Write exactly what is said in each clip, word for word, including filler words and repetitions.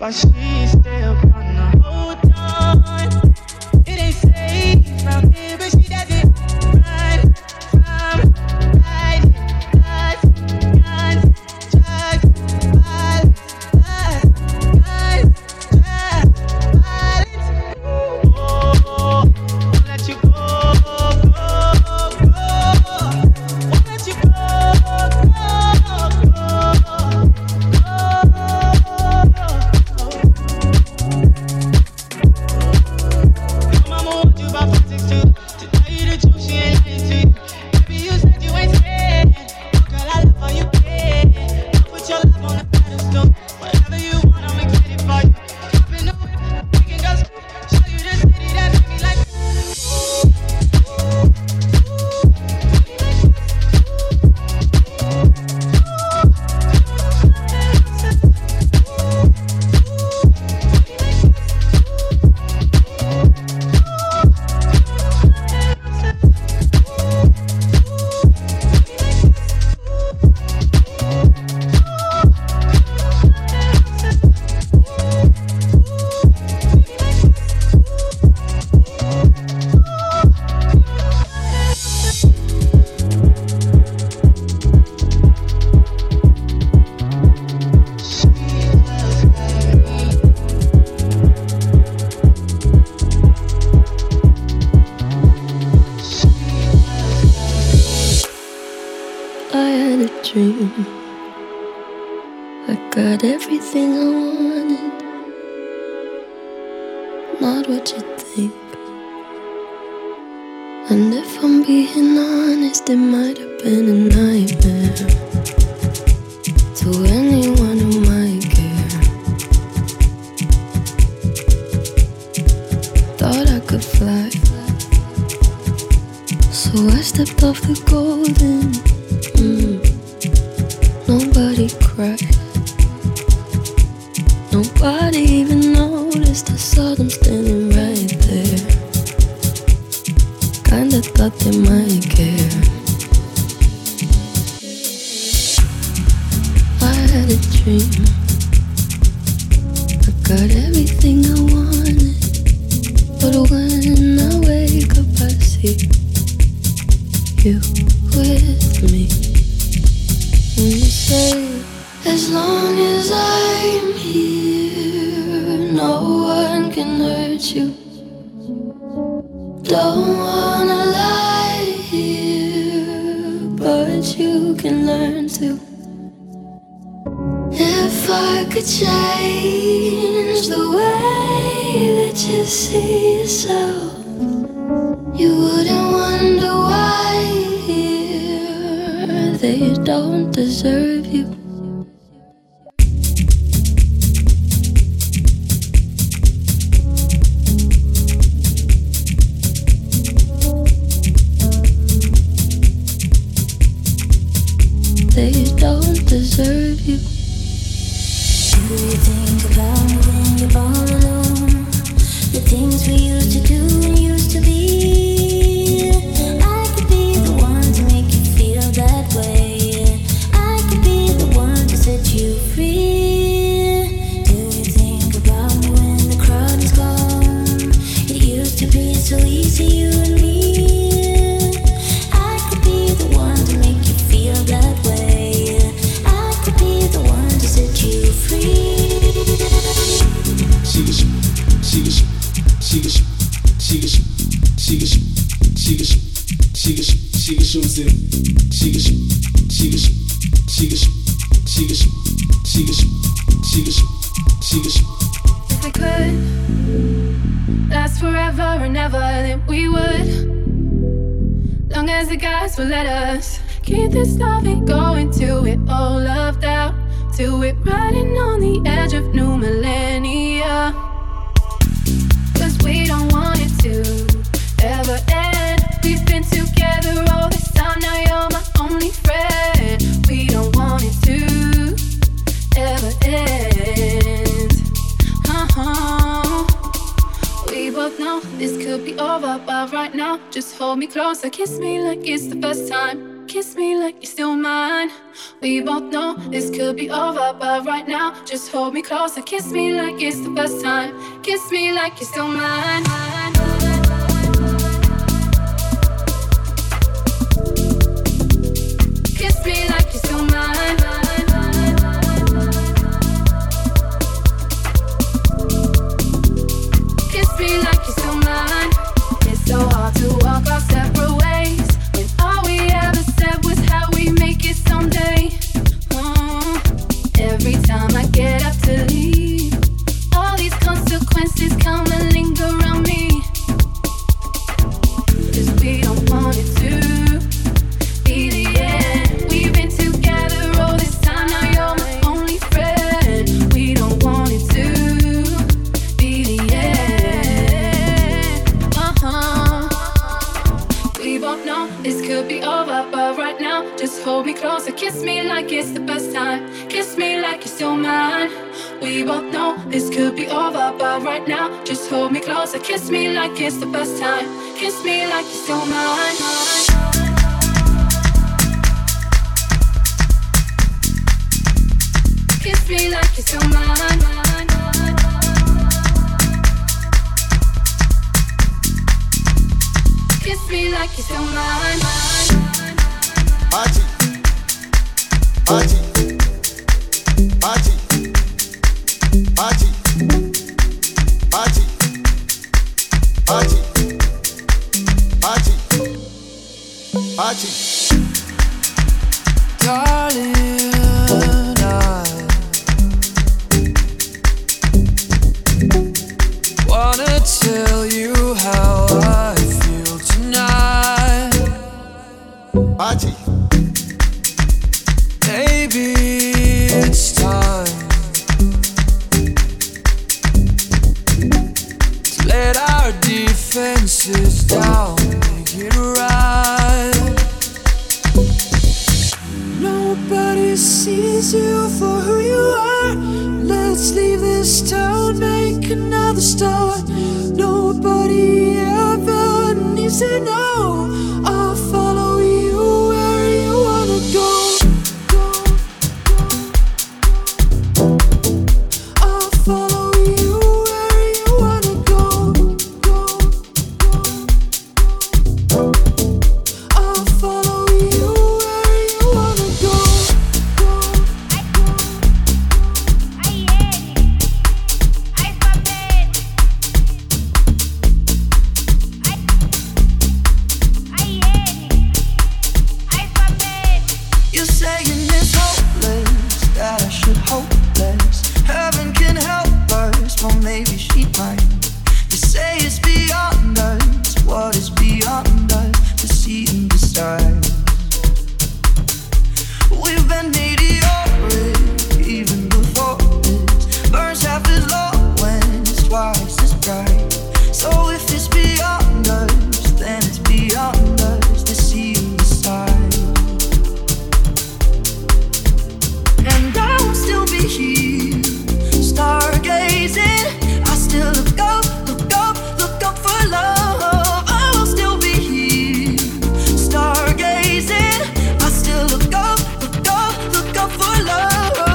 but she's still gonna hold on. It ain't safe out here, but she doesn't run from right guns, guns, drugs, violence, guns, guns, drugs, violence. Oh, won't let you go, go, go. Won't let you go, go, go, go. Mama warned you about physics too. To tell you the truth, she ain't lying to you. Baby, you said you ain't scared. Oh, girl, I love how you care. I put your love on a pedestal. Whatever you want, I'll make it for you. Hop in the whip, we can go scoop. Show you the city that made me like. Dream. I got everything I wanted, not what you think. And if I'm being honest, it might have been a nightmare to anyone who might care. Thought I could fly, so I stepped off the golden. Mm. Nobody cried. Nobody even noticed. I saw them standing right there. Kinda thought they might care. I had a dream. I got everything I wanted, but when I wake up I see you with me. When you say, as long as I'm here, no one can hurt you. Don't wanna lie here, but you can learn to. If I could change the way that you see yourself, you wouldn't wonder why they don't deserve you. They don't deserve you. Do you think about me when you're all alone? The things we used to do and used to be. That way, I could be the one to set you free. Do you think about me when the crowd is gone? It used to be so easy, you and me. I could be the one to make you feel that way. I could be the one to set you free. Siga, siga, siga, siga, siga, siga, siga, siga, siga, Siga, siga, siga, siga, siga, siga, siga. If we could last forever and ever, then we would. Long as the guys will let us keep this loving going till we're all loved out, till we're riding on the edge of new millennia. Cause we don't want it to ever end. We've been together all this time, now you're my only friend. We don't want it to ever end. Uh-huh. We both know this could be over, but right now just hold me closer, kiss me like it's the first time. kiss me like you're still mine. We both know this could be over, but right now, just hold me closer. Kiss me like it's the first time. Kiss me like you're still mine. Kiss me like you're still mine. Kiss me like you're still mine. It's so hard to walk our separate ways when all we ever said was how we make it someday. Mm. Every time I get up to leave, all these consequences come and linger around me. 'Cause we don't want it to be the end. We've been together all this time, now you're my only friend. We don't want it to be the end. Uh-huh. We both know this could be over, but right now, just hold me closer. Kiss me like it's the first time. Kiss me like you're still mine. We both know this could be over, but right now, just hold me closer. Kiss me like it's the first time. Kiss me like you're still mine. Kiss me like you're still mine. Kiss me like you're still mine. Party, party, party, party, party, party, party, party. Darling, I wanna tell you how I feel tonight. Party. Maybe it's time to let our defenses down, make it right. Nobody sees you for who you are. Let's leave this town, make another start. Nobody ever needs to know. I'll follow you where you wanna go. I'll follow you where you wanna go. I'll follow you where you wanna go. You're saying it's hopeless, that I should hope less. Heaven can help us, well maybe she might. You say it's beyond us, what is beyond us? To see and decide. We've been meteoric, even before this. Burns half as low when it's twice as bright. So if it's beyond us, then it's beyond us. To see and decide. And I'll still be here, stargazing. I still look up, look up, look up for love. I'll still be here, stargazing. I still look up, look up, look up for love.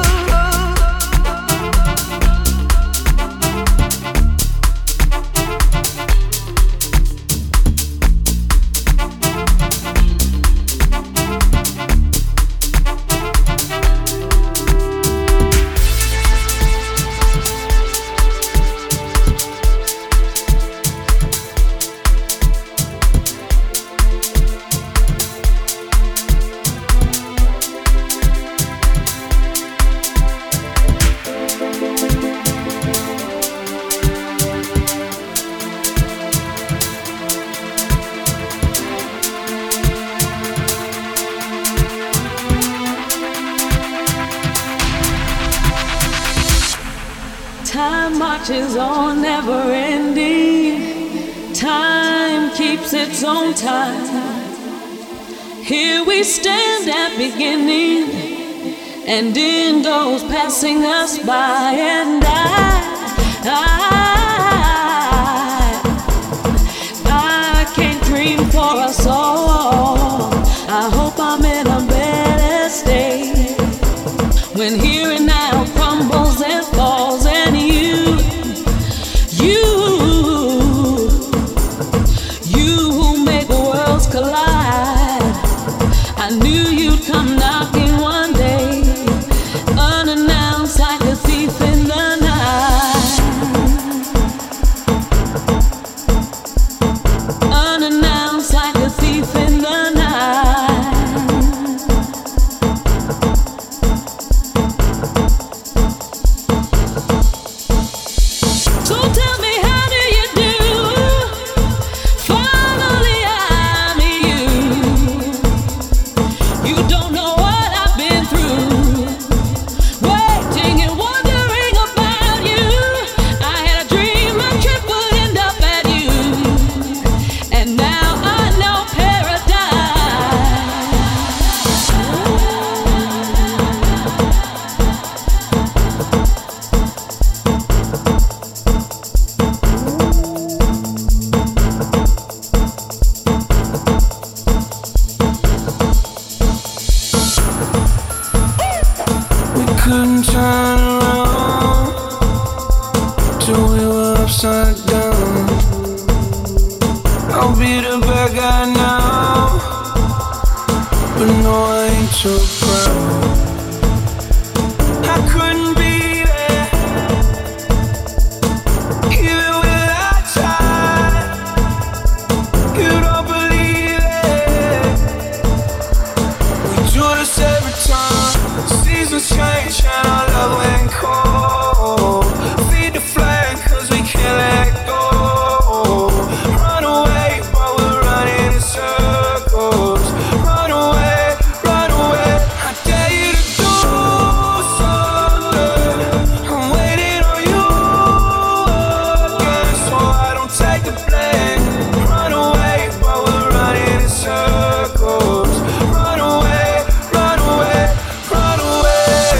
Time marches on, never ending. Time keeps its own time. Here we stand at beginning, and end goes passing us by. And I, I, I can't dream for us all. I hope I'm moving here and now, crumbles and falls, and you, you, you who make worlds collide. I knew you'd come knocking one day, unannounced like a thief in the night. Unannounced like a thief in the night. So tell me, how do you do? Finally I meet you. You don't know what I've been through, waiting and wondering about you. I had a dream my trip would end up at you, and now I know paradise. We couldn't turn around till we were upside down. I'll be the bad guy now, but no, I ain't too proud. I couldn't be there, even when I tried. You don't believe it. We do this every time. Seasons change and our love went cold. Feed the flame 'cause we can't let go. Run away while we're running in circles. Run away, run away. I dare you to do something. I'm waiting on you again, so I don't take the blame. Run away while we're running in circles. Run away, run away, run away.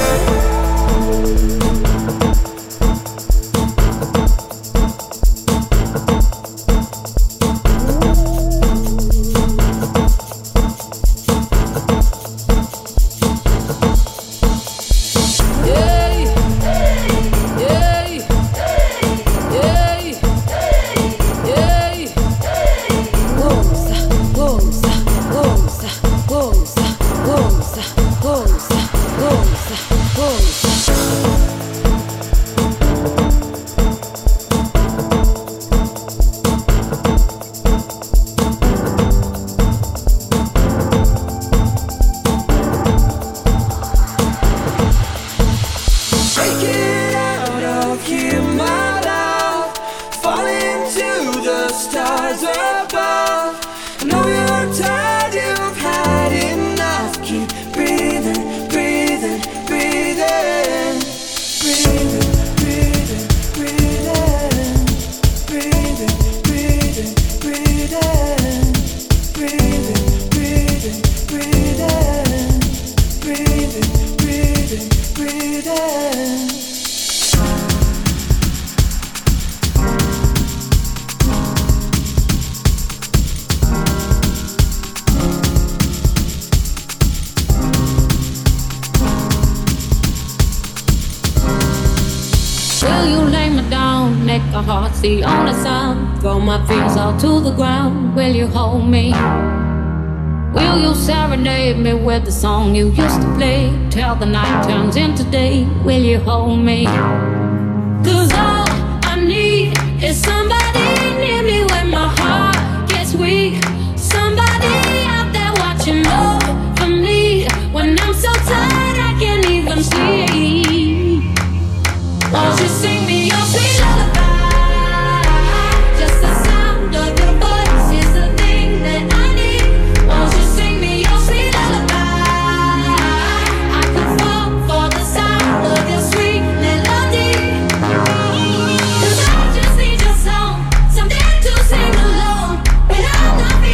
Break it out of here, my love. Fall into the stars above. I know you're tired, you've had enough. Keep breathing, breathing, breathing. Breathing, breathing, breathing. Breathing, breathing, breathing. Breathing, breathing, breathing. Breathing, breathing, breathing. Will you lay me down, make our hearts the only sound? Throw my fears all to the ground. Will you hold me? Will you serenade me with the song you used to play till the night turns into day? Will you hold me? 'Cause all I need is somebody near me when my heart gets weak. Somebody out there watching over me when I'm so tired I can't even sleep. Won't you sing me your sweet lullaby? Just the sound of your voice is the thing that I need. Won't you sing me your sweet lullaby? I could fall for the sound of your sweet melody. 'Cause I just need your song, something to sing along when I'm not feeling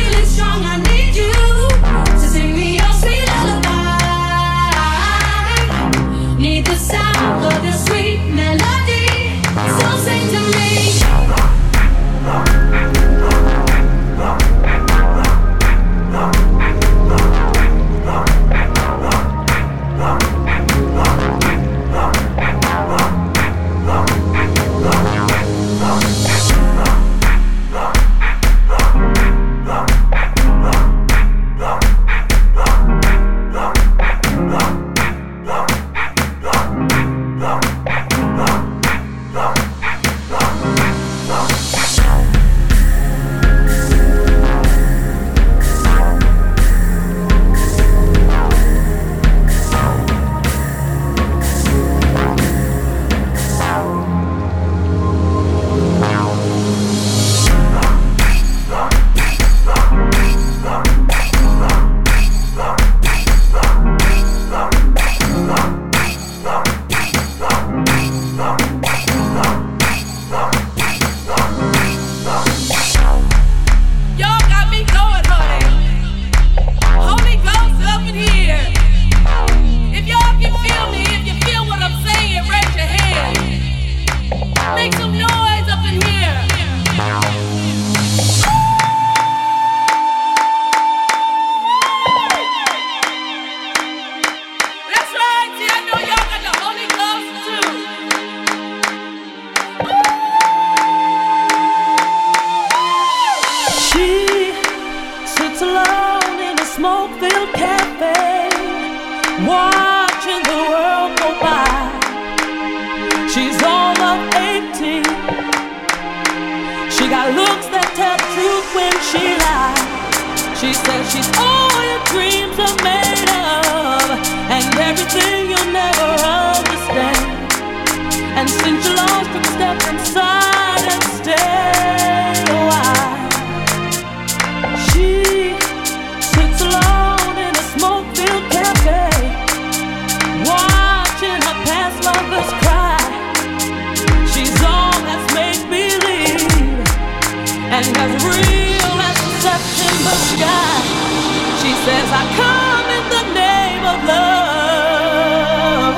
watching the world go by. She's all of eighteen. She got looks that tell the truth when she lies. She says she's all your dreams are made of, and everything you'll never understand. And since you lost, you can step inside and stay a while. She sits alone in a smoke-filled cafe, watching her past lovers cry. She's all that's make-believe, and as real as the September sky. She says, I come in the name of love.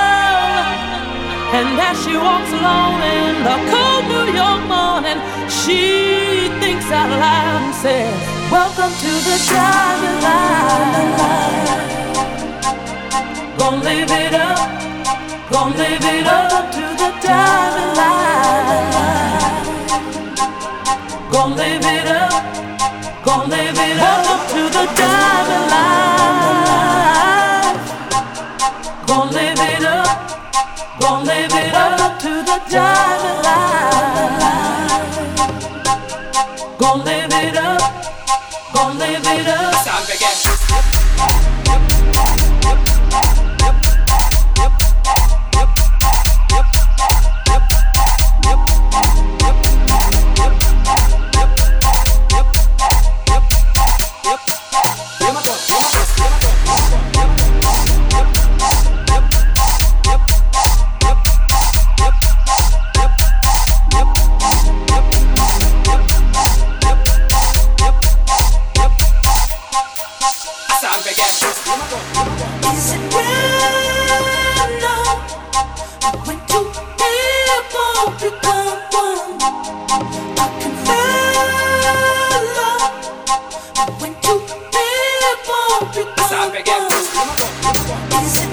And as she walks alone in the cold New York morning, she thinks out loud and says, welcome to the diamond line. Gonna live it up, gonna live it up to the diamond line. Gonna live it up, gonna live it up to the diamond line. Gonna live it up, gonna live it up to the diamond line. Gonna live it up, gonna live it up. Sound again. Is it